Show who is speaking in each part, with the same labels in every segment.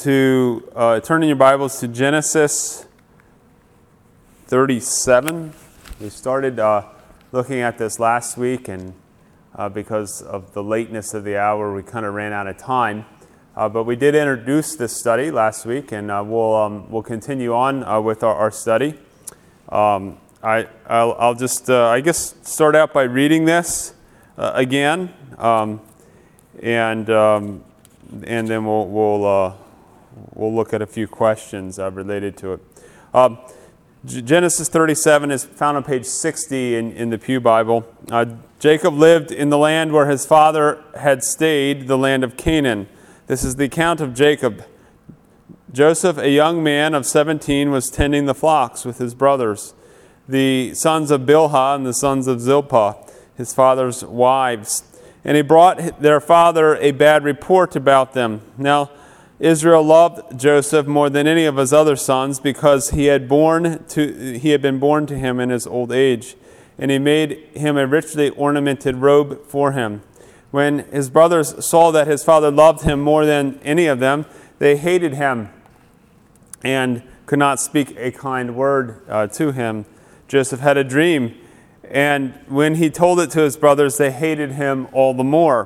Speaker 1: to turn in your Bibles to Genesis 37. We started looking at this last week, and because of the lateness of the hour, we kind of ran out of time. But we did introduce this study last week, and we'll continue on with our study. I'll just I guess start out by reading this again, and then we'll look at a few questions related to it. Genesis 37 is found on page 60 in the Pew Bible. Jacob lived in the land where his father had stayed, the land of Canaan. This is the account of Jacob. Joseph, a young man of 17, was tending the flocks with his brothers, the sons of Bilhah and the sons of Zilpah, his father's wives. And he brought their father a bad report about them. Now, Israel loved Joseph more than any of his other sons because he had been born to him in his old age, and he made him a richly ornamented robe for him. When his brothers saw that his father loved him more than any of them, they hated him and could not speak a kind word to him. Joseph had a dream, and when he told it to his brothers, they hated him all the more.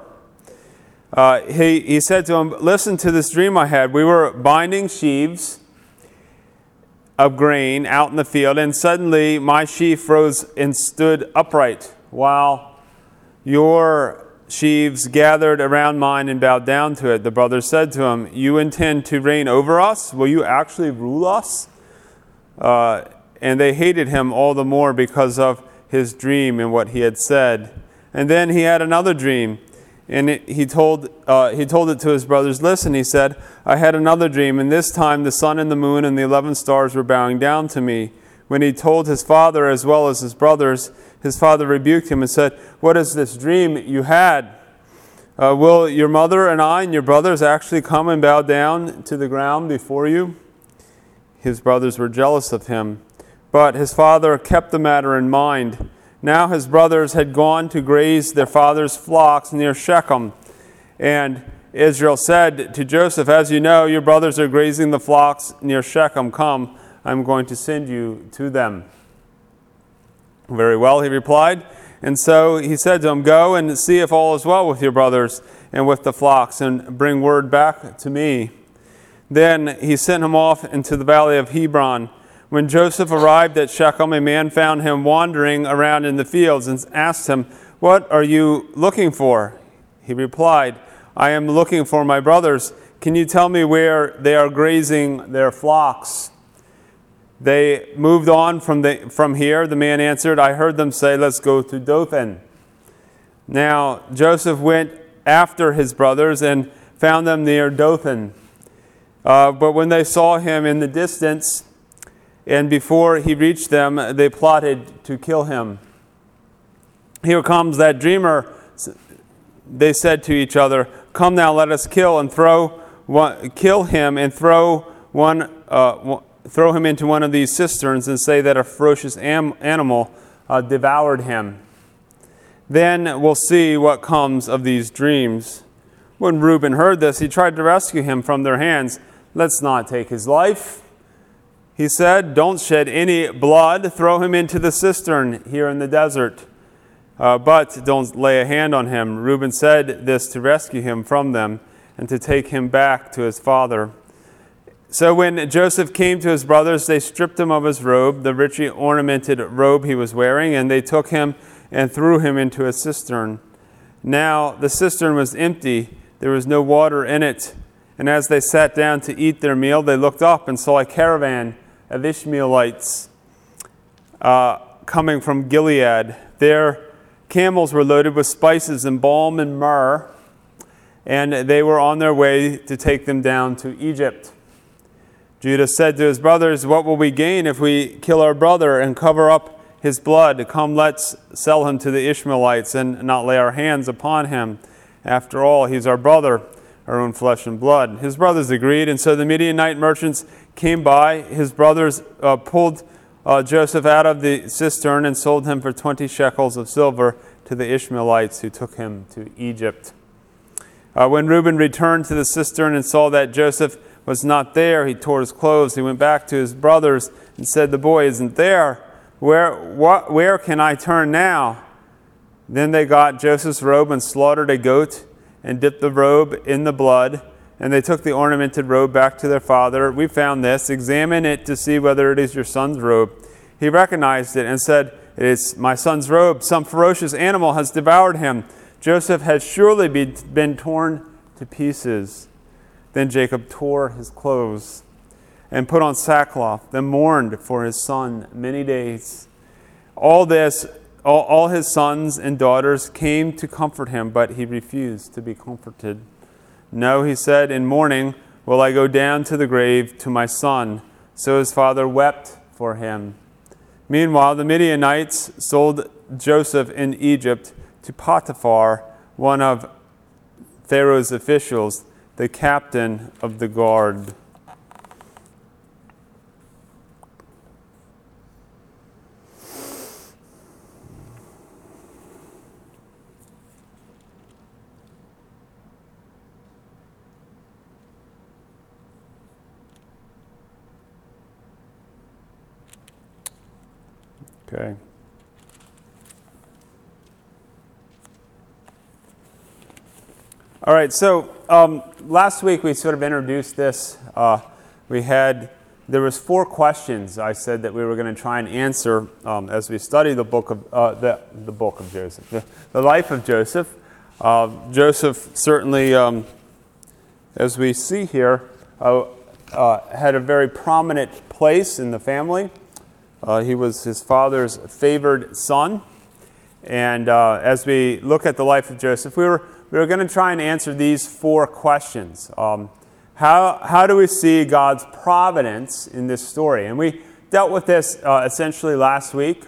Speaker 1: He said to him, "Listen to this dream I had. We were binding sheaves of grain out in the field, and suddenly my sheaf rose and stood upright, while your sheaves gathered around mine and bowed down to it." The brothers said to him, "You intend to reign over us? Will you actually rule us?" And they hated him all the more because of his dream and what he had said. And then he had another dream, and he told it to his brothers. "Listen," he said, "I had another dream, and this time the sun and the moon and the 11 stars were bowing down to me." When he told his father as well as his brothers, his father rebuked him and said, "What is this dream you had? Will your mother and I and your brothers actually come and bow down to the ground before you?" His brothers were jealous of him, but his father kept the matter in mind. Now his brothers had gone to graze their father's flocks near Shechem. And Israel said to Joseph, "As you know, your brothers are grazing the flocks near Shechem. Come, I'm going to send you to them." "Very well," he replied. And so he said to him, "Go and see if all is well with your brothers and with the flocks, and bring word back to me." Then he sent him off into the valley of Hebron. When Joseph arrived at Shechem, a man found him wandering around in the fields and asked him, "What are you looking for?" He replied, "I am looking for my brothers. Can you tell me where they are grazing their flocks?" "They moved on from here," the man answered. "I heard them say, 'Let's go to Dothan.'" Now Joseph went after his brothers and found them near Dothan. But when they saw him in the distance, and before he reached them, they plotted to kill him. "Here comes that dreamer," they said to each other. "Come now, let us kill him and throw him into one of these cisterns, and say that a ferocious animal devoured him. Then we'll see what comes of these dreams." When Reuben heard this, he tried to rescue him from their hands. "Let's not take his life," he said. "Don't shed any blood. Throw him into the cistern here in the desert. But don't lay a hand on him." Reuben said this to rescue him from them and to take him back to his father. So when Joseph came to his brothers, they stripped him of his robe, the richly ornamented robe he was wearing, and they took him and threw him into a cistern. Now the cistern was empty. There was no water in it. And as they sat down to eat their meal, they looked up and saw a caravan of Ishmaelites coming from Gilead. Their camels were loaded with spices and balm and myrrh, and they were on their way to take them down to Egypt. Judah said to his brothers, "What will we gain if we kill our brother and cover up his blood? Come, let's sell him to the Ishmaelites and not lay our hands upon him. After all, he's our brother, our own flesh and blood." His brothers agreed, and so the Midianite merchants came by. His brothers pulled Joseph out of the cistern and sold him for 20 shekels of silver to the Ishmaelites, who took him to Egypt. When Reuben returned to the cistern and saw that Joseph was not there. He tore his clothes. He went back to his brothers and said, "The boy isn't there. Where can I turn now?" Then they got Joseph's robe and slaughtered a goat and dipped the robe in the blood. And they took the ornamented robe back to their father. "We found this. Examine it to see whether it is your son's robe." He recognized it and said, "It is my son's robe. Some ferocious animal has devoured him. Joseph has surely been torn to pieces." Then Jacob tore his clothes and put on sackcloth, then mourned for his son many days. All his sons and daughters came to comfort him, but he refused to be comforted. "No," he said, "in mourning will I go down to the grave to my son." So his father wept for him. Meanwhile, the Midianites sold Joseph in Egypt to Potiphar, one of Pharaoh's officials, the captain of the guard. Okay. All right, so last week we sort of introduced this. There was 4 questions I said that we were going to try and answer as we study the book of the book of Joseph, the life of Joseph. Joseph certainly, as we see here, had a very prominent place in the family. He was his father's favored son. And as we look at the life of Joseph, we were going to try and answer these 4 questions. How do we see God's providence in this story? And we dealt with this essentially last week.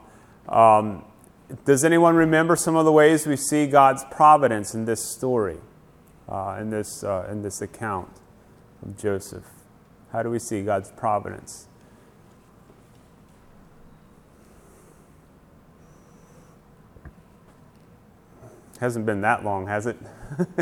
Speaker 1: Does anyone remember some of the ways we see God's providence in this story, in this account of Joseph? How do we see God's providence? Hasn't been that long, has it?
Speaker 2: We talked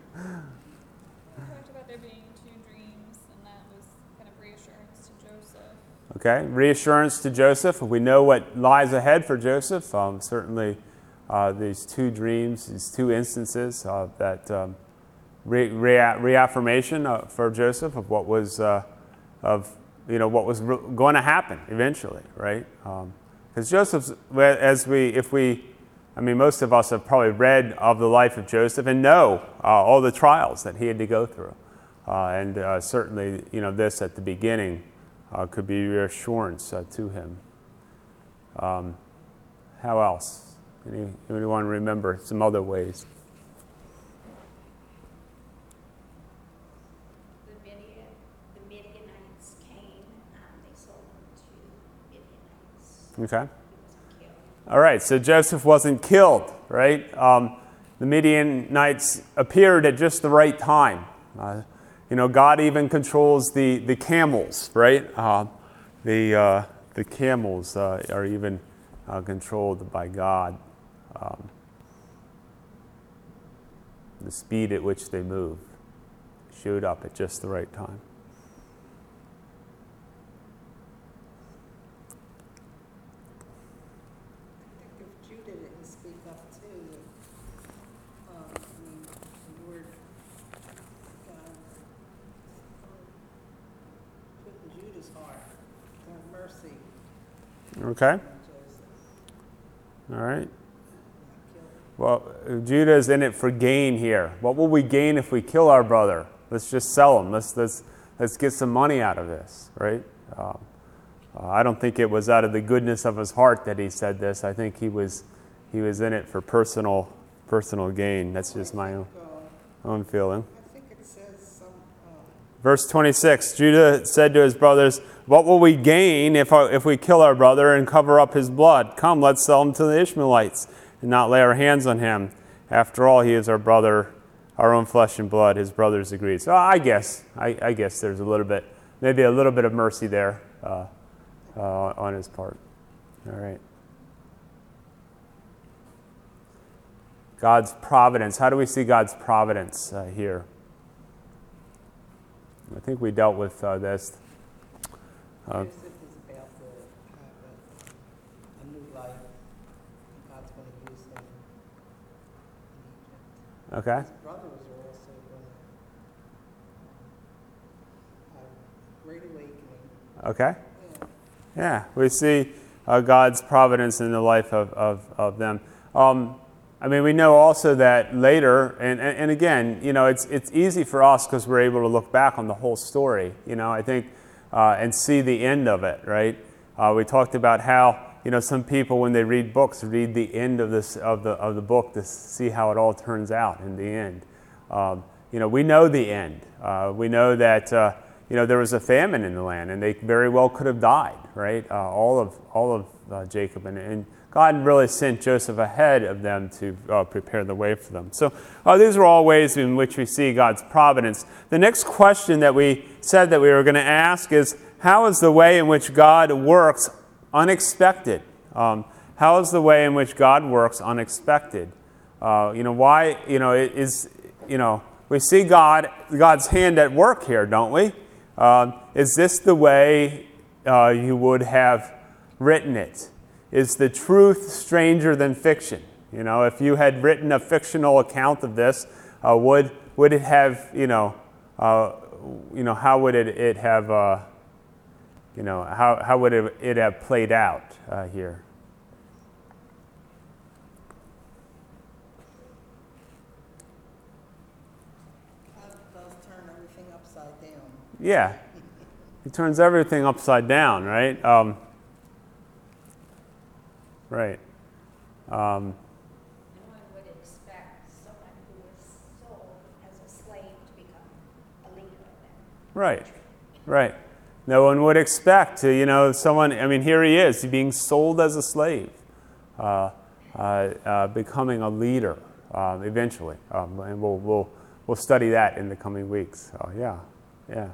Speaker 2: about there being 2 dreams, and that was kind of reassurance to Joseph.
Speaker 1: Okay, reassurance to Joseph. We know what lies ahead for Joseph. Certainly, these 2 dreams, these 2 instances that reaffirmation for Joseph of what was what was going to happen eventually, right? Because Joseph's, most of us have probably read of the life of Joseph and know all the trials that he had to go through. And certainly, this at the beginning could be reassurance to him. How else? Anyone remember some other ways?
Speaker 3: The Midianites came and they sold them to Midianites.
Speaker 1: Okay. All right, so Joseph wasn't killed, right? The Midianites appeared at just the right time. God even controls the camels, right? The camels are even controlled by God. The speed at which they move showed up at just the right time. Okay. All right. Well, Judah's in it for gain here. What will we gain if we kill our brother? Let's just sell him. Let's get some money out of this, right? I don't think it was out of the goodness of his heart that he said this. I think he was in it for personal gain. That's just my own feeling.
Speaker 4: I think it says some.
Speaker 1: Verse 26, Judah said to his brothers, "What will we gain if we kill our brother and cover up his blood? Come, let's sell him to the Ishmaelites and not lay our hands on him. After all, he is our brother, our own flesh and blood." His brothers agreed. So I guess there's maybe a little bit of mercy there on his part. All right. God's providence. How do we see God's providence here I think we dealt with this.
Speaker 4: Joseph is about to have a new life. God's going to use him in Egypt.
Speaker 1: Okay.
Speaker 4: His brothers are also going to have a great awakening.
Speaker 1: Okay.
Speaker 4: Yeah.
Speaker 1: Yeah, we see God's providence in the life of them. I mean, we know also that later, and again, you know, it's easy for us because we're able to look back on the whole story, you know, I think, and see the end of it, right? We talked about how, you know, some people when they read books read the end of the book to see how it all turns out in the end. You know, we know the end. We know that you know, there was a famine in the land, and they very well could have died, right? All of Jacob, and God really sent Joseph ahead of them to prepare the way for them. So these are all ways in which we see God's providence. The next question that we said that we were going to ask is, how is the way in which God works unexpected? How is the way in which God works unexpected? You know, why? You know, it is. You know, we see God's hand at work here, don't we? Is this the way you would have written it? Is the truth stranger than fiction? You know, if you had written a fictional account of this, would it have, how would it have, how would it have played out here?
Speaker 4: God does turn everything upside down.
Speaker 1: Yeah, he turns everything upside down, right? Right.
Speaker 3: No one would expect someone who was sold as a slave to become a leader of them.
Speaker 1: Right, right. No one would expect to, you know, someone, I mean, here he is, being sold as a slave, becoming a leader eventually. And we'll study that in the coming weeks. So, yeah.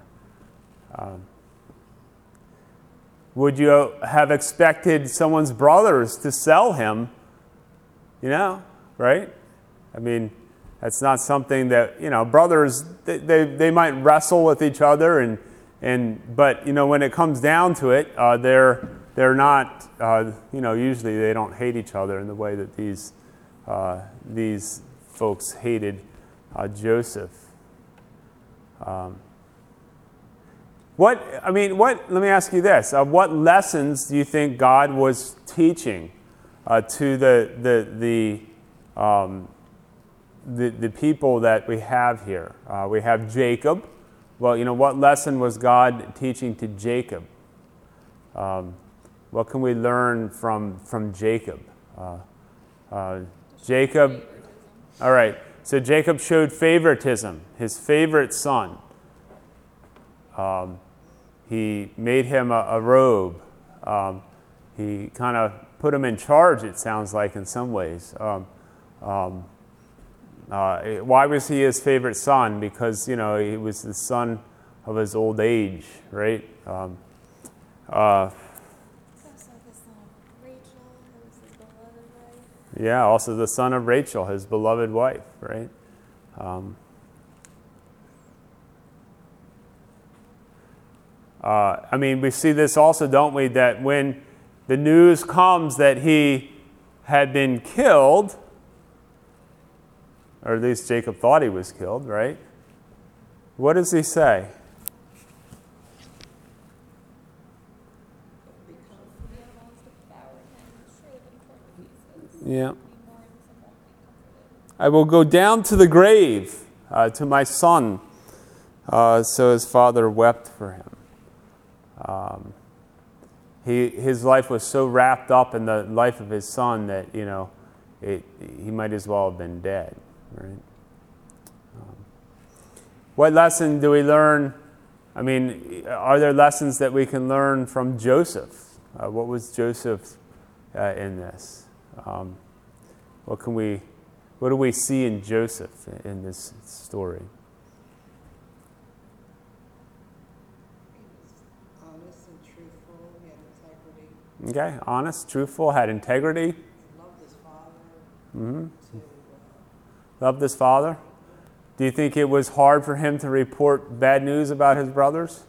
Speaker 1: Would you have expected someone's brothers to sell him? You know, right? I mean, that's not something that, you know, brothers, they might wrestle with each other, but, you know, when it comes down to it, they're not, you know, usually they don't hate each other in the way that these folks hated Joseph. Let me ask you this. What lessons do you think God was teaching to the people that we have here? We have Jacob. Well, you know, what lesson was God teaching to Jacob? What can we learn from Jacob? Jacob, all right. So Jacob showed favoritism, his favorite son. He made him a robe. He kind of put him in charge, it sounds like, in some ways. Why was he his favorite son? Because, you know, he was the son of his old age, right?
Speaker 2: He's also the son of Rachel, who was his beloved wife.
Speaker 1: Yeah, also the son of Rachel, his beloved wife, right? I mean, we see this also, don't we, that when the news comes that he had been killed, or at least Jacob thought he was killed, right? What does he say? Yeah. I will go down to the grave to my son. So his father wept for him. His life was so wrapped up in the life of his son that, you know, he might as well have been dead, right? What lesson do we learn? I mean, are there lessons that we can learn from Joseph? What was Joseph in this? What do we see in Joseph in this story? Okay, honest, truthful, had integrity.
Speaker 4: Loved his father.
Speaker 1: Mm-hmm. Loved his father. Do you think it was hard for him to report bad news about his brothers?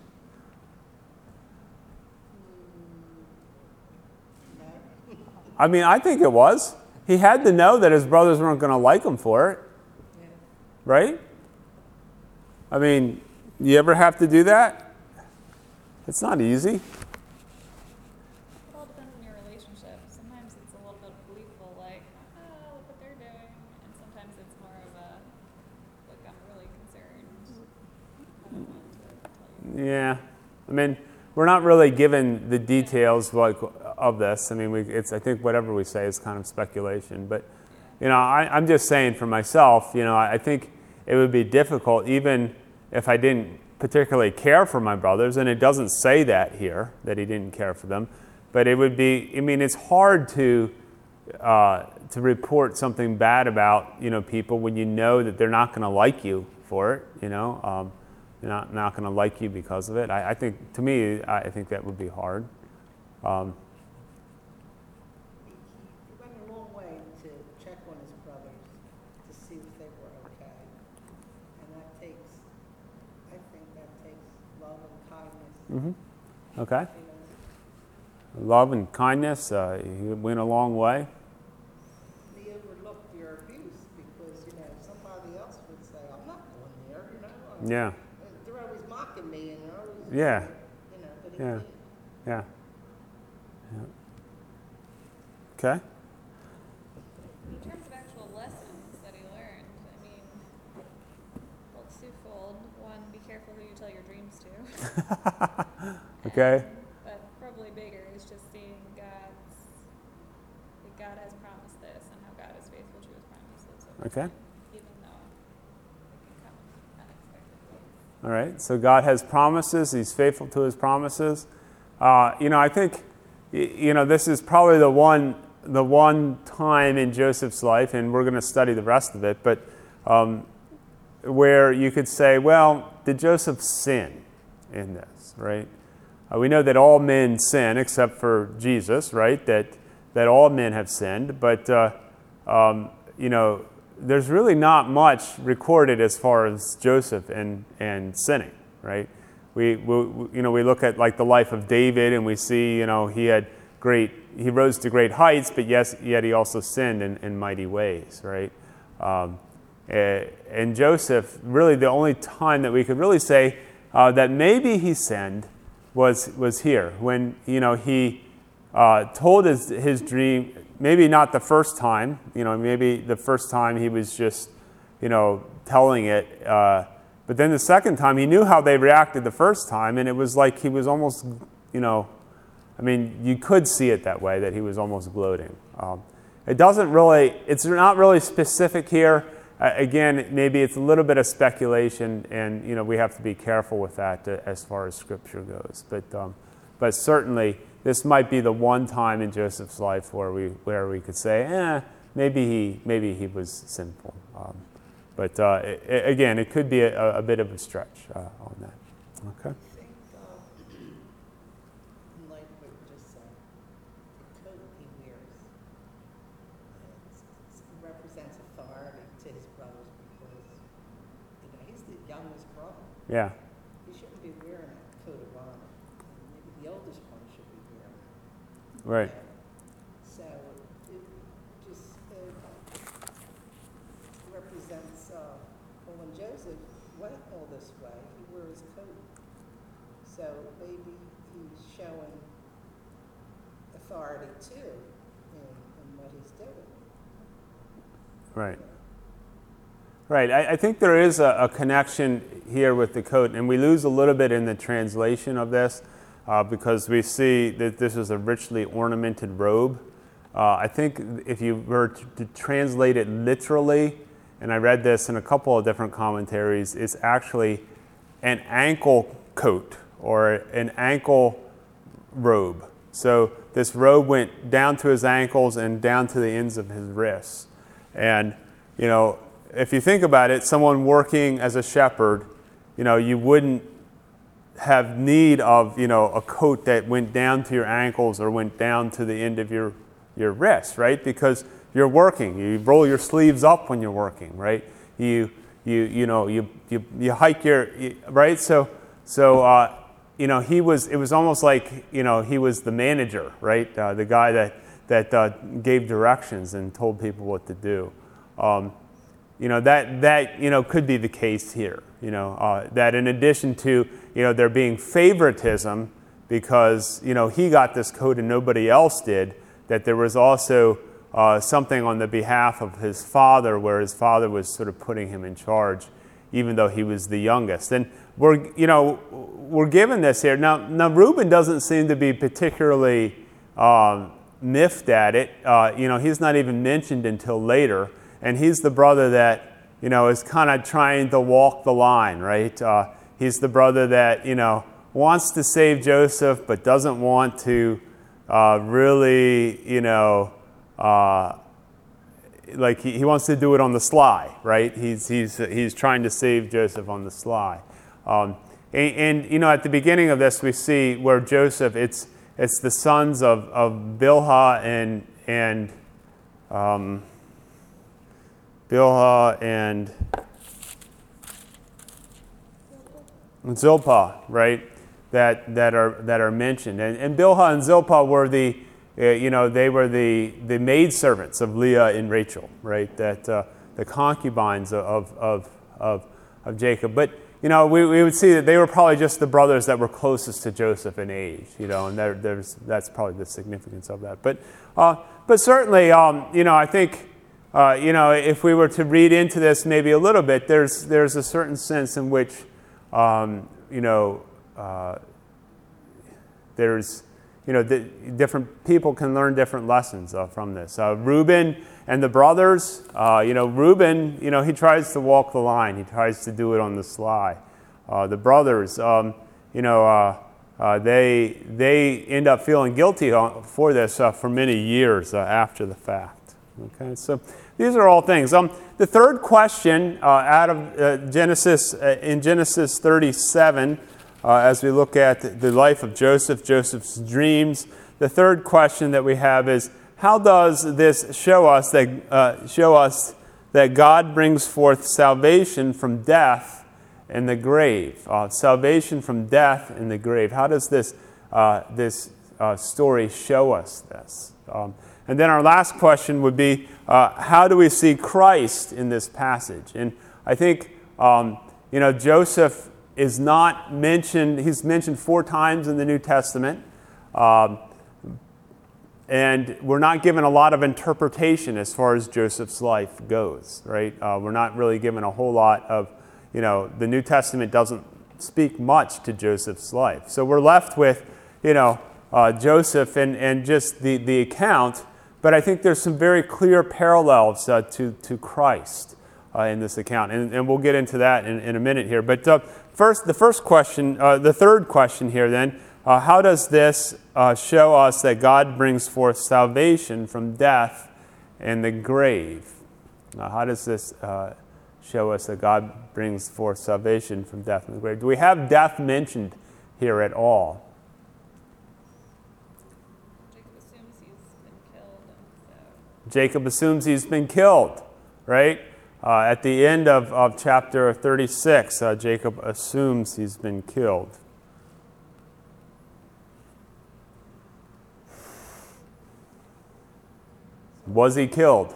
Speaker 4: No.
Speaker 1: I mean, I think it was. He had to know that his brothers weren't going to like him for it,
Speaker 4: Yeah.
Speaker 1: right? I mean, you ever have to do that? It's not easy.
Speaker 2: It all depends on your relationship. Sometimes it's a little bit gleeful, like, look what they're doing. And sometimes it's more of a, look, I'm really concerned. I don't want to tell you.
Speaker 1: Yeah. I mean, we're not really given the details of this. I mean, I think whatever we say is kind of speculation. But, I'm just saying for myself, I think it would be difficult even if I didn't particularly care for my brothers, and it doesn't say that here, that he didn't care for them. But it would be, it's hard to report something bad about, people when you know that they're not going to like you for it, They're not going to like you because of it. I think, to me, I think that would be hard.
Speaker 4: He went a long way to check on his brothers to see if they were okay. And I think that takes love and kindness.
Speaker 1: Mm-hmm. Okay.
Speaker 4: You know,
Speaker 1: Love and kindness, he went a long way.
Speaker 4: He overlooked your abuse because, somebody else would say, I'm not going there,
Speaker 1: Yeah.
Speaker 4: They're always mocking me and they're always,
Speaker 1: Yeah.
Speaker 4: but he
Speaker 1: Yeah.
Speaker 4: didn't.
Speaker 1: Yeah. Okay.
Speaker 2: In terms of actual lessons that he learned, well, it's twofold. One, be careful who you tell your dreams to.
Speaker 1: Okay.
Speaker 2: But probably bigger is just seeing that God has promised this and how God is faithful to his promises.
Speaker 1: Okay.
Speaker 2: Even though it can come unexpectedly.
Speaker 1: All right. So God has promises. He's faithful to his promises. I think, this is probably the one time in Joseph's life, and we're going to study the rest of it, but where you could say, well, did Joseph sin in this, right? We know that all men sin except for Jesus, right? That all men have sinned, but there's really not much recorded as far as Joseph and sinning, right? We look at like the life of David, and we see he rose to great heights, but yet he also sinned in mighty ways, right? And Joseph, really the only time that we could really say that maybe he sinned was here when he told his dream. Maybe not the first time, maybe the first time he was just telling it, but then the second time he knew how they reacted the first time, and it was like he was almost you could see it that way, that he was almost gloating. It's not really specific here. Again, maybe it's a little bit of speculation, and we have to be careful with that as far as Scripture goes. But certainly, this might be the one time in Joseph's life where we could say, maybe he was sinful. But again, it could be a bit of a stretch on that. Okay.
Speaker 4: I think, in light of what you just said, the coat he wears represents authority to his brothers because, he's the youngest brother.
Speaker 1: Yeah.
Speaker 4: He shouldn't be wearing a coat of armor. Maybe the oldest one should be wearing it.
Speaker 1: Right.
Speaker 4: So it just represents, when Joseph went all this way, he wore his coat. So maybe he's showing authority too in what he's doing.
Speaker 1: Right. Right. I think there is a connection here with the coat, and we lose a little bit in the translation of this because we see that this is a richly ornamented robe. I think if you were to translate it literally, and I read this in a couple of different commentaries, it's actually an ankle coat or an ankle robe. So this robe went down to his ankles and down to the ends of his wrists. And, if you think about it, someone working as a shepherd, you wouldn't have need of, a coat that went down to your ankles or went down to the end of your wrist, right? Because you're working. You roll your sleeves up when you're working, right? You you hike your, right? So it was almost like, he was the manager, right? The guy that gave directions and told people what to do. That could be the case here. That in addition to, there being favoritism because, he got this coat and nobody else did, that there was also something on the behalf of his father where his father was sort of putting him in charge, even though he was the youngest. And we're given this here. Now Reuben doesn't seem to be particularly miffed at it. He's not even mentioned until later. And he's the brother that, is kind of trying to walk the line, right? He's the brother that, wants to save Joseph, but doesn't want to really, like he wants to do it on the sly, right? He's trying to save Joseph on the sly. And at the beginning of this, we see where Joseph, it's the sons of Bilhah and Zilpah, right? That are mentioned, and Bilhah and Zilpah were they were the maidservants of Leah and Rachel, right? That the concubines of Jacob. But we would see that they were probably just the brothers that were closest to Joseph in age, and that's probably the significance of that. But certainly, I think. If we were to read into this maybe a little bit, there's a certain sense in which, there's, different people can learn different lessons from this. Reuben and the brothers, Reuben, he tries to walk the line. He tries to do it on the sly. The brothers, they end up feeling guilty for this for many years after the fact. Okay, so these are all things. The third question out of Genesis, in Genesis 37, as we look at the life of Joseph, Joseph's dreams, the third question that we have is, how does this show us that God brings forth salvation from death and the grave? Salvation from death and the grave. How does this story show us this? And then our last question would be, how do we see Christ in this passage? And I think, Joseph is not mentioned. He's mentioned 4 times in the New Testament. And we're not given a lot of interpretation as far as Joseph's life goes, right? We're not really given a whole lot of, the New Testament doesn't speak much to Joseph's life. So we're left with, Joseph and just the account. But I think there's some very clear parallels to Christ in this account, and we'll get into that in a minute here. But the third question here then, how does this show us that God brings forth salvation from death and the grave? How does this show us that God brings forth salvation from death and the grave? Do we have death mentioned here at all? Jacob assumes he's been killed, right? At the end of chapter 36, Jacob assumes he's been killed. Was he killed?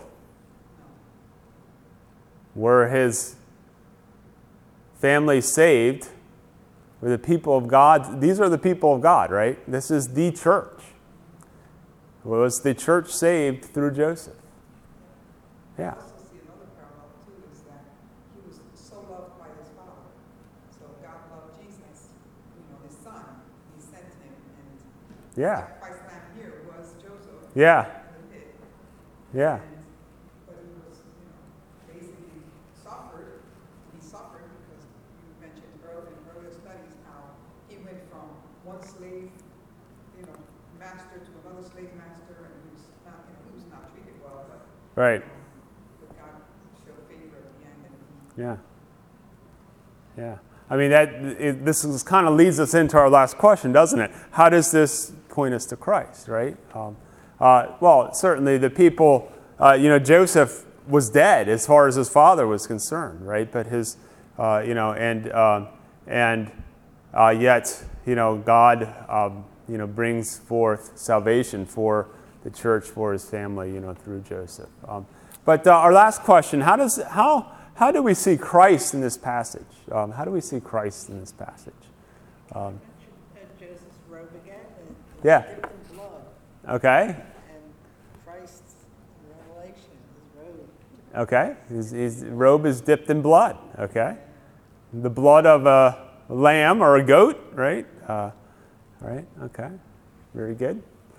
Speaker 1: Were his family saved? Were the people of God? These are the people of God, right? This is the church. Was the church saved through Joseph? Yeah.
Speaker 4: I also see another parallel too, is that he was so loved by his father. So God loved Jesus, his son. He sent him, and the sacrifice lamb here was Joseph.
Speaker 1: Yeah. Yeah.
Speaker 4: But he was, basically suffered. He suffered because you mentioned in earlier studies how he went from one slave, master to another slave master, and he was not treated well, but
Speaker 1: Right.
Speaker 4: but God showed favor at the end. And
Speaker 1: Yeah. I mean, this kind of leads us into our last question, doesn't it? How does this point us to Christ, right? Well, certainly the people, Joseph was dead as far as his father was concerned, right? But his, yet, God, brings forth salvation for the church, for his family, through Joseph. But our last question: how do we see Christ in this passage? How do we see Christ in this passage?
Speaker 5: Joseph's robe again, and
Speaker 1: Yeah.
Speaker 5: dipped in blood,
Speaker 1: Okay.
Speaker 5: and Christ's revelation, his robe.
Speaker 1: Okay. His robe is dipped in blood. Okay. The blood of a lamb or a goat, right? Right. Okay. Very good.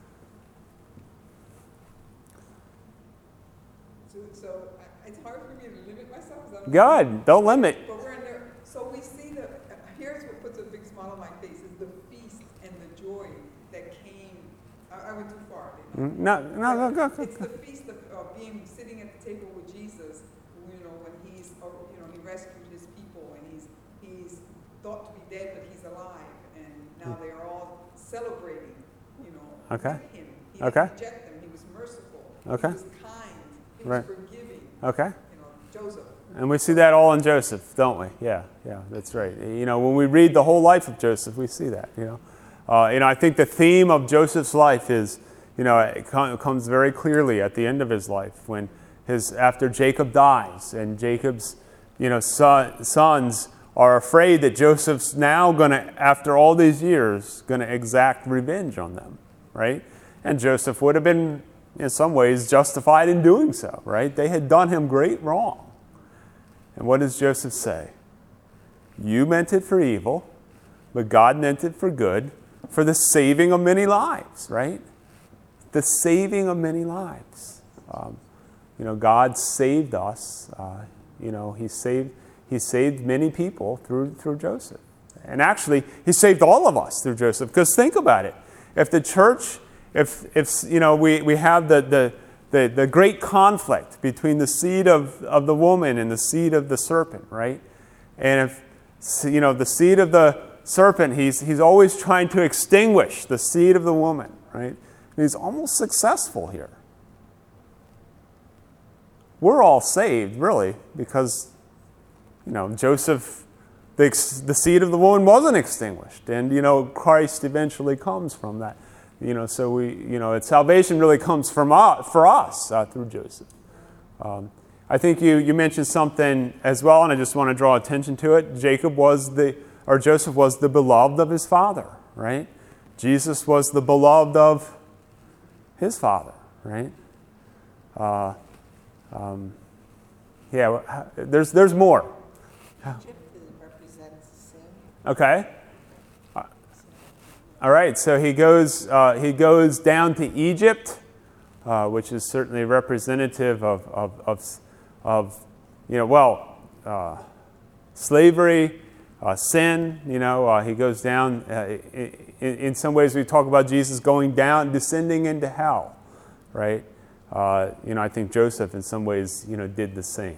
Speaker 4: So it's hard for me to limit myself.
Speaker 1: Good. Don't limit.
Speaker 4: But we're in there. So we see here's what puts a big smile on my face is the feast and the joy that came. I went too far. Didn't I?
Speaker 1: No, go.
Speaker 4: It's the feast of being sitting at the table with Jesus. When he rescued his people and he's thought to be dead, but he's alive, and now they are all celebrating.
Speaker 1: Okay.
Speaker 4: With him. He
Speaker 1: Okay.
Speaker 4: didn't reject them. He was merciful.
Speaker 1: Okay.
Speaker 4: He was kind. He
Speaker 1: Right.
Speaker 4: was forgiving.
Speaker 1: Okay.
Speaker 4: Joseph.
Speaker 1: And we see that all in Joseph, don't we? Yeah, that's right. When we read the whole life of Joseph, we see that. I think the theme of Joseph's life is, it comes very clearly at the end of his life when after Jacob dies and Jacob's, sons are afraid that Joseph's now going to, after all these years, going to exact revenge on them, right? And Joseph would have been, in some ways, justified in doing so, right? They had done him great wrong. And what does Joseph say? You meant it for evil, but God meant it for good, for the saving of many lives, right? The saving of many lives. God saved us. He saved many people through Joseph. And actually, he saved all of us through Joseph. Because think about it. If the church, if we have the great conflict between the seed of the woman and the seed of the serpent, right? And if the seed of the serpent, he's always trying to extinguish the seed of the woman, right? And he's almost successful here. We're all saved, really, because Joseph, the seed of the woman wasn't extinguished, and Christ eventually comes from that. So salvation really comes for us through Joseph. I think you mentioned something as well, and I just want to draw attention to it. Joseph was the beloved of his father, right? Jesus was the beloved of his father, right? There's more.
Speaker 5: Egypt represents sin.
Speaker 1: Okay. All right, so he goes down to Egypt, which is certainly representative of slavery, sin. He goes down. In some ways, we talk about Jesus going down, descending into hell, right? I think Joseph, in some ways, did the same.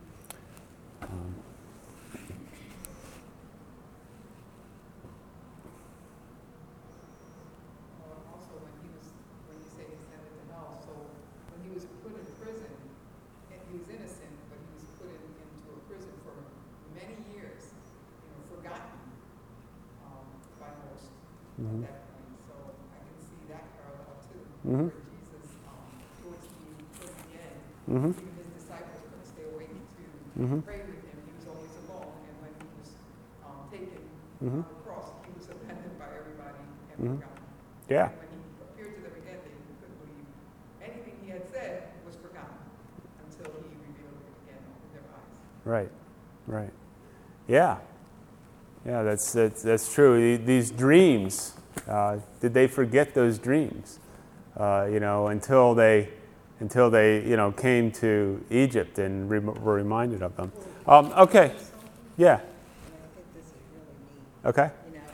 Speaker 4: Also, when you say he's headed to hell, so when he was put in prison, and he was innocent, but he was put into a prison for many years, forgotten by most at that point. So I can see that parallel too, where Jesus, towards the end, even his disciples couldn't stay awake to pray with him. He was always alone, and when he was taken on the cross, he was abandoned by everybody and forgotten.
Speaker 1: Yeah.
Speaker 4: When he appeared to them again, they couldn't believe anything he had said was forgotten until he revealed it again in their eyes.
Speaker 1: Right. Yeah, that's true. These dreams, did they forget those dreams? Until they came to Egypt and were reminded of them. Okay. Yeah.
Speaker 5: And I think this is really neat.
Speaker 1: Okay.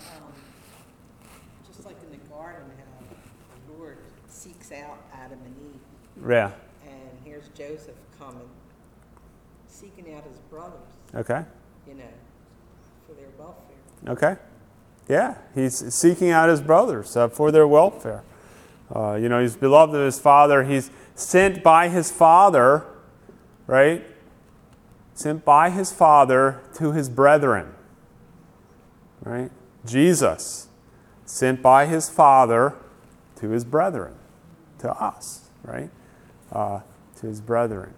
Speaker 5: Just like in the garden, how the Lord seeks out Adam and Eve,
Speaker 1: Yeah.
Speaker 5: and here's Joseph coming, seeking out his brothers,
Speaker 1: Okay.
Speaker 5: for their welfare.
Speaker 1: Okay. Yeah, he's seeking out his brothers for their welfare. He's beloved of his father. He's sent by his father right? Sent by his Father to his brethren, right? Jesus, sent by his Father to his brethren, to us, right? To his brethren.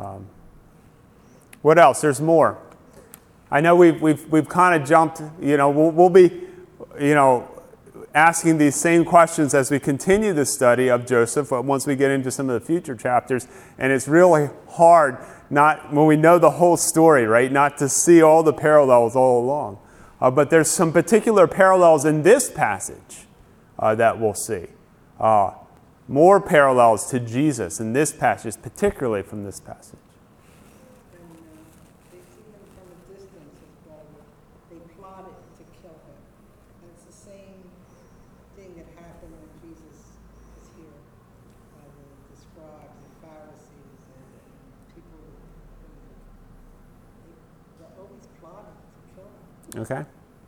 Speaker 1: What else? There's more. I know we've kind of jumped. We'll be, asking these same questions as we continue the study of Joseph once we get into some of the future chapters. And it's really hard, not when we know the whole story, right? Not to see all the parallels all along. But there's some particular parallels in this passage that we'll see. More parallels to Jesus in this passage, particularly from this passage.
Speaker 5: And they see him from a distance, his brother. They plotted to kill him. And it's the same thing that happened when Jesus was here. The scribes and Pharisees and people, they're always plotting to kill him.
Speaker 1: Okay.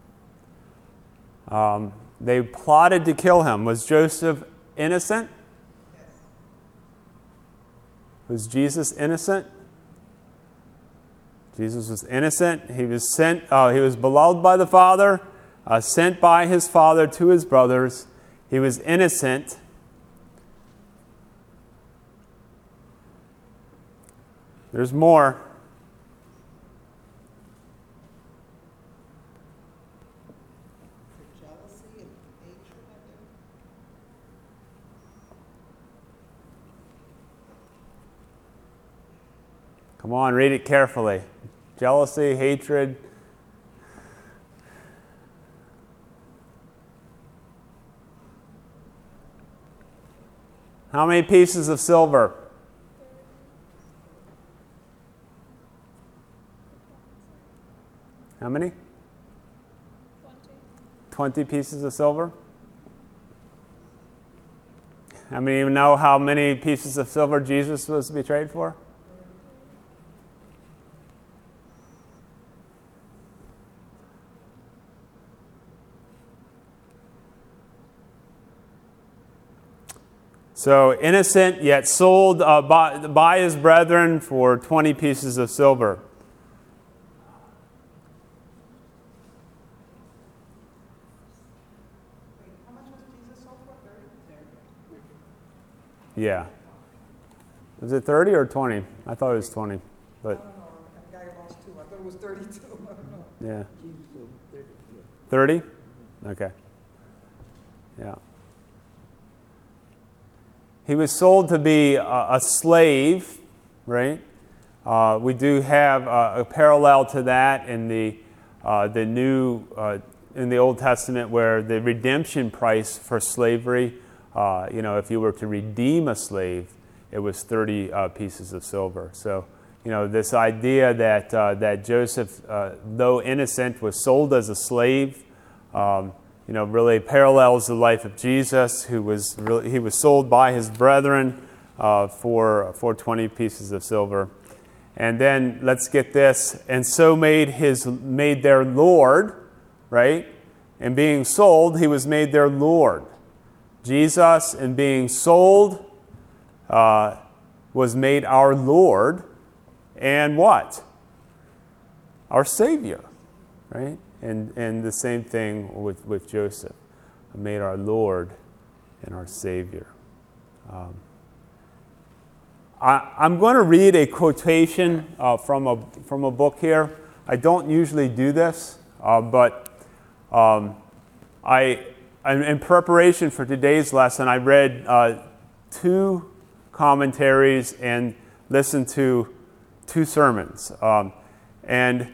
Speaker 1: They plotted to kill him. Was Joseph innocent?
Speaker 5: Yes.
Speaker 1: Was Jesus innocent? Jesus was innocent. He was sent. He was beloved by the Father, sent by his Father to his brothers. He was innocent. There's more.
Speaker 5: For jealousy and hatred, I think.
Speaker 1: Come on, read it carefully. Jealousy, hatred. How many pieces of silver? How many? 20 pieces of silver? How many of you know how many pieces of silver Jesus was betrayed for? So innocent, yet sold by his brethren for 20 pieces of silver.
Speaker 4: Wait, how much was Jesus sold for? 30?
Speaker 1: Yeah. Was it 30 or 20? I thought it was 20.
Speaker 4: I
Speaker 1: But
Speaker 4: don't know, that guy lost 2. I thought it was 32. I don't know.
Speaker 1: yeah. 30? Okay. Yeah. He was sold to be a slave, right? We do have a parallel to that in the new in the Old Testament, where the redemption price for slavery, if you were to redeem a slave, it was 30 pieces of silver. So, this idea that Joseph, though innocent, was sold as a slave. Really parallels the life of Jesus, he was sold by his brethren for 20 pieces of silver. And then let's get this, and so made their Lord, right? And being sold, he was made their Lord. Jesus, in being sold, was made our Lord, and what? Our Savior, right? And the same thing with Joseph, made our Lord and our Savior. I'm going to read a quotation from a book here. I don't usually do this, but in preparation for today's lesson, I read 2 commentaries and listened to 2 sermons, and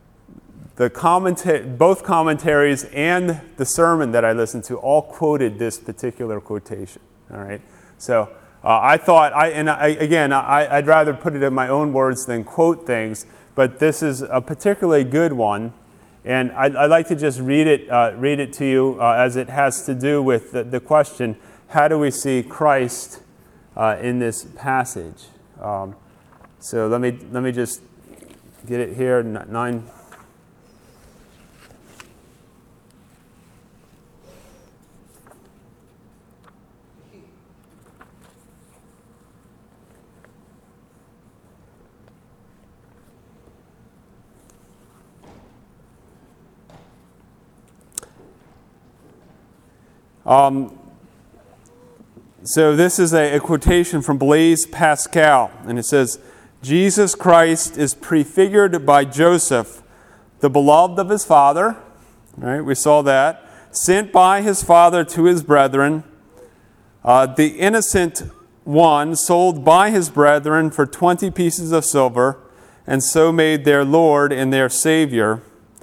Speaker 1: both commentaries and the sermon that I listened to all quoted this particular quotation. All right, so I thought I'd rather put it in my own words than quote things, but this is a particularly good one, and I'd like to just read it to you as it has to do with the question: how do we see Christ in this passage? So let me just get it here. 9. So this is a quotation from Blaise Pascal, and it says, Jesus Christ is prefigured by Joseph, the beloved of his father, right? We saw that, sent by his father to his brethren, the innocent one sold by his brethren for 20 pieces of silver, and so made their Lord and their Savior.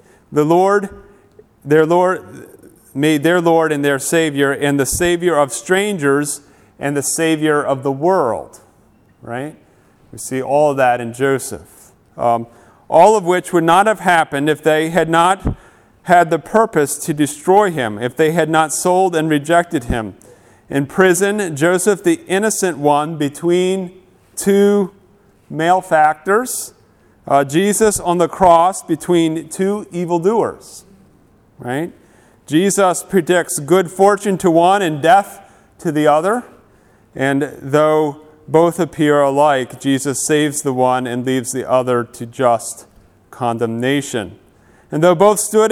Speaker 1: Their Lord made their Lord and their Savior, and the Savior of strangers, and the Savior of the world. Right? We see all of that in Joseph. All of which would not have happened if they had not had the purpose to destroy him, if they had not sold and rejected him. In prison, Joseph, the innocent one between two malefactors. Jesus on the cross between two evildoers. Right? Jesus predicts good fortune to one and death to the other. And though both appear alike, Jesus saves the one and leaves the other to just condemnation. And though both stood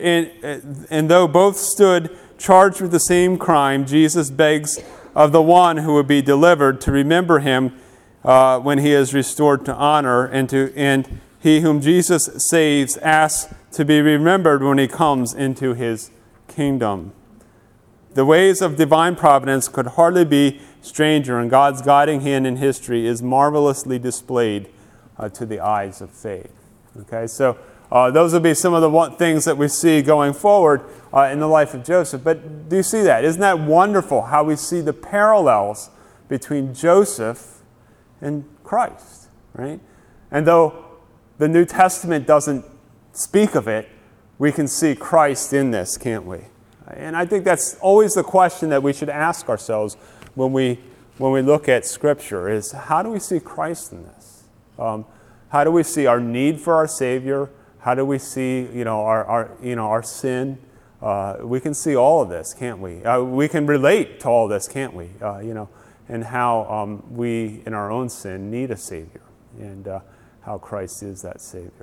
Speaker 1: charged with the same crime, Jesus begs of the one who would be delivered to remember him when he is restored to honor, and he whom Jesus saves asks to be remembered when he comes into his kingdom. The ways of divine providence could hardly be stranger, and God's guiding hand in history is marvelously displayed to the eyes of faith. Okay, so those will be some of the things that we see going forward in the life of Joseph. But do you see that? Isn't that wonderful how we see the parallels between Joseph and Christ, right? And though the New Testament doesn't speak of it, we can see Christ in this, can't we? And I think that's always the question that we should ask ourselves when we look at Scripture is, how do we see Christ in this? How do we see our need for our Savior? How do we see, our sin? We can see all of this, can't we? We can relate to all this, can't we? And how we, in our own sin, need a Savior, and how Christ is that Savior.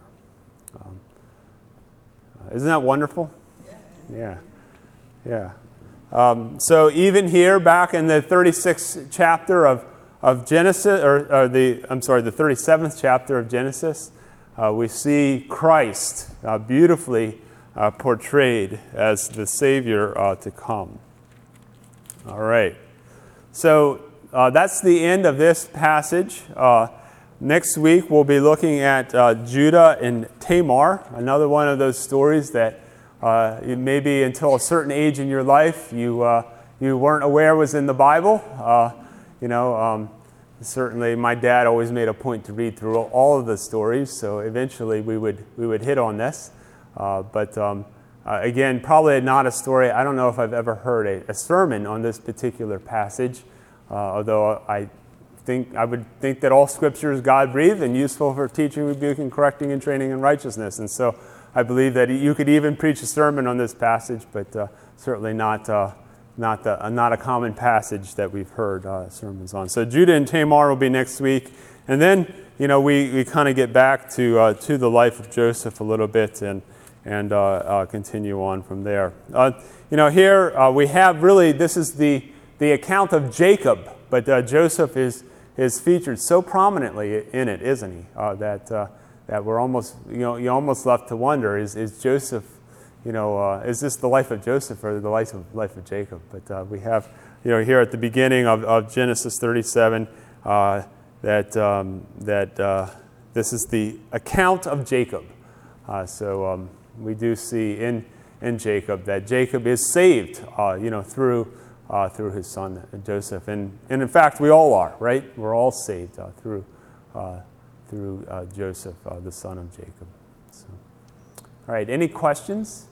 Speaker 1: Isn't that wonderful? Yeah. So even here, back in the 36th chapter of Genesis, the 37th chapter of Genesis, we see Christ beautifully portrayed as the Savior to come. All right. So that's the end of this passage. Next week, we'll be looking at Judah and Tamar, another one of those stories that maybe until a certain age in your life you weren't aware was in the Bible. Certainly my dad always made a point to read through all of the stories, so eventually we would hit on this. But again, probably not a story. I don't know if I've ever heard a sermon on this particular passage, although I would think that all Scripture is God-breathed and useful for teaching, rebuking, correcting, and training in righteousness. And so I believe that you could even preach a sermon on this passage, but certainly not a common passage that we've heard sermons on. So Judah and Tamar will be next week, and then we kind of get back to the life of Joseph a little bit and continue on from there. Here we have really, this is the account of Jacob, but Joseph is featured so prominently in it, isn't he? That we're almost, you're almost left to wonder, is Joseph, is this the life of Joseph or the life of Jacob? But we have, here at the beginning of Genesis 37, that this is the account of Jacob. So we do see in Jacob that Jacob is saved, through his son Joseph, and in fact we all are, right? We're all saved through Joseph, the son of Jacob. So, all right, any questions?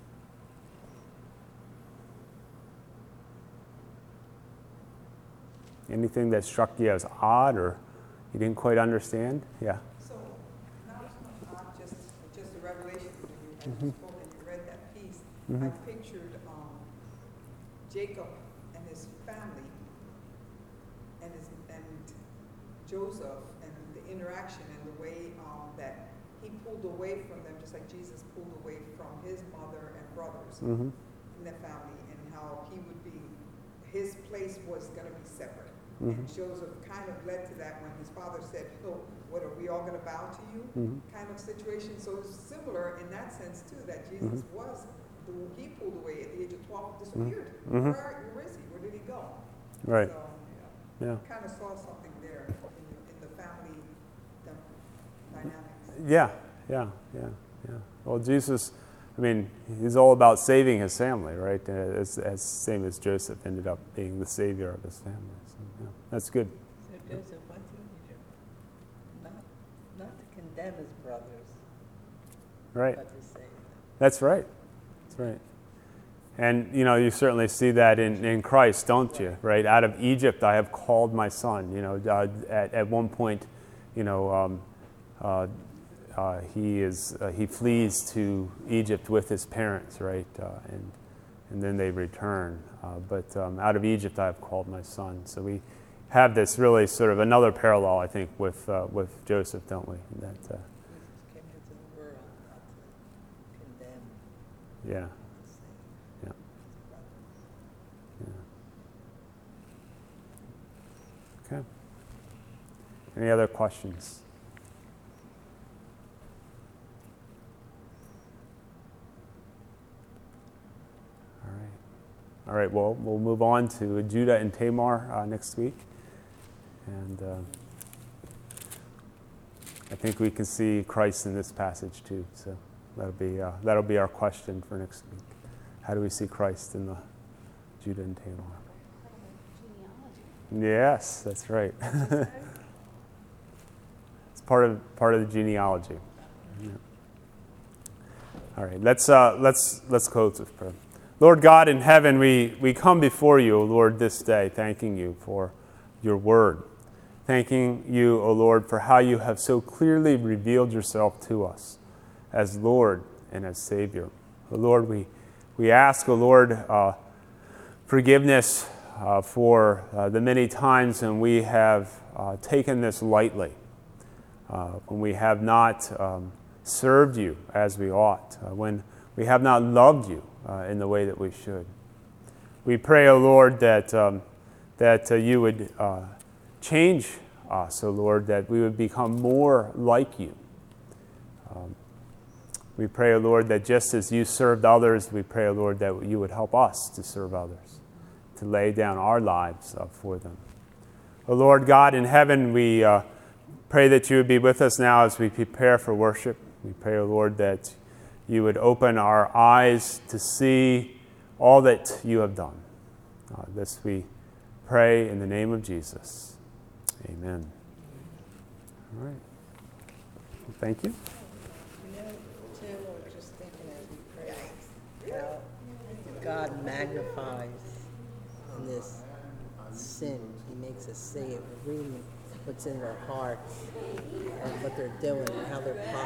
Speaker 1: Anything that struck you as odd or you didn't quite understand? Yeah.
Speaker 4: So now it's not just a revelation that you spoke and you read that piece. I pictured Jacob and his family and Joseph and the interaction and the way that he pulled away from them, just like Jesus pulled away from his mother and brothers in the family, and how he would be his place was gonna be separate.
Speaker 1: Mhm.
Speaker 4: And Joseph kind of led to that when his father said, "Oh, what, are we all gonna bow to you?"
Speaker 1: Mhm.
Speaker 4: Kind of situation. So it's similar in that sense too, that Jesus
Speaker 1: Mm-hmm.
Speaker 4: was, he pulled away at the age of 12, disappeared.
Speaker 1: Mhm.
Speaker 4: Where is he? Where did he go?
Speaker 1: Right.
Speaker 4: So,
Speaker 1: Yeah.
Speaker 4: kind of saw something there in the family dynamics.
Speaker 1: Yeah. Well, Jesus, I mean, he's all about saving his family, right? As same as Joseph ended up being the savior of his family. So, yeah, that's good.
Speaker 5: So Joseph went to Egypt, not to condemn his brothers,
Speaker 1: Right.
Speaker 5: but to save them.
Speaker 1: That's right. That's right. And, you certainly see that in Christ, don't you? Right? Out of Egypt I have called my son. At one point, he flees to Egypt with his parents, right? And then they return. But out of Egypt I have called my son. So we have this really sort of another parallel, I think, with Joseph, don't we? That,
Speaker 5: Jesus came into the world not to condemn,
Speaker 1: yeah.
Speaker 5: but to save
Speaker 1: Yeah.
Speaker 5: his brothers.
Speaker 1: Yeah. Okay. Any other questions? All right. Well, we'll move on to Judah and Tamar next week, and I think we can see Christ in this passage too. So that'll be our question for next week. How do we see Christ in the Judah and Tamar?
Speaker 2: Genealogy.
Speaker 1: Yes, that's right. It's part of the genealogy. Yeah. All right, let's close with prayer. Lord God in heaven, we come before you, O Lord, this day, thanking you for your word. Thanking you, O Lord, for how you have so clearly revealed yourself to us as Lord and as Savior. O Lord, we ask, O Lord, forgiveness for the many times when we have taken this lightly, when we have not served you as we ought, when we have not loved you in the way that we should. We pray, O Lord, that you would change us, O Lord, that we would become more like you. We pray, O Lord, that just as you served others, we pray, O Lord, that you would help us to serve others, to lay down our lives for them. O Lord God in heaven, we pray that you would be with us now as we prepare for worship. We pray, O Lord, that you would open our eyes to see all that you have done. This we pray in the name of Jesus. Amen. All right. Well, thank you.
Speaker 5: Too, I was just thinking as we pray, how God magnifies in this sin. He makes us see it, reading what's in their hearts and what they're doing and how they're